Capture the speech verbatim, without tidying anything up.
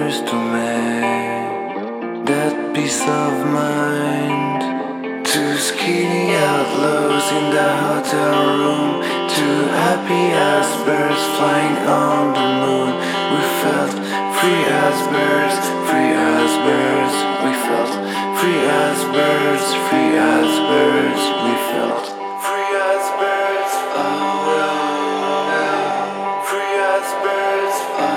promised to me that peace of mind. Two skinny outlaws in the hotel room, two happy as birds flying on the moon. We felt free as birds, free as birds. We felt free as birds, free as birds. We felt free as birds. Oh, oh, oh. Free as birds. Oh.